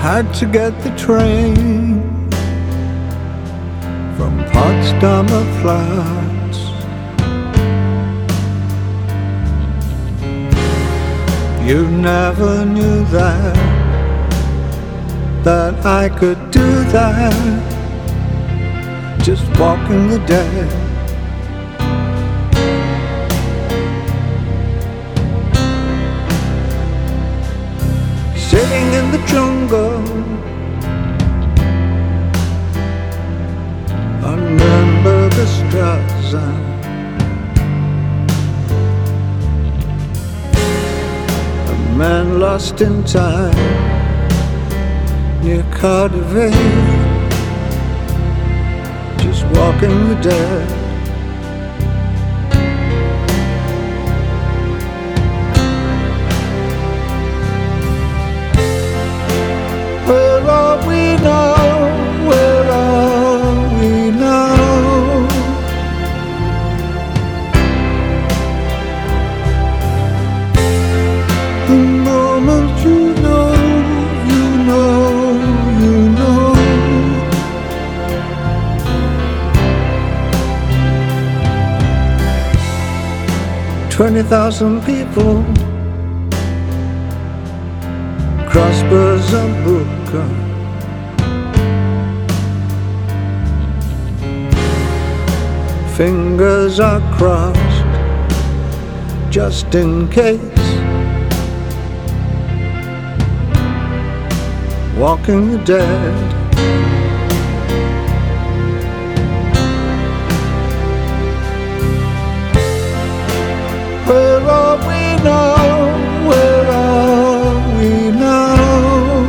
had to get the train from Potsdamer Platz. You never knew that I could do that, just walking the dead. Sitting in the jungle on Nürnberger Straße, a man lost in time near Cardiff, just walking the dead. Where are we now? Where are we now? The moment you know, you know, you know. 20,000 people cross Berzabuka, fingers are crossed just in case, walking the dead. Where are we now? Where are we now?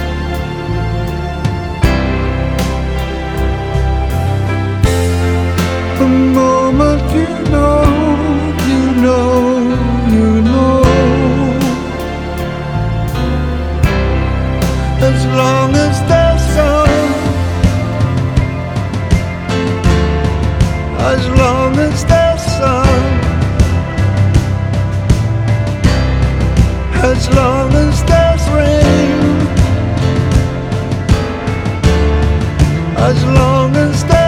The moment you know, you know, you know. As long as there's sun, as long as there's sun, as long as there's rain, as long as there's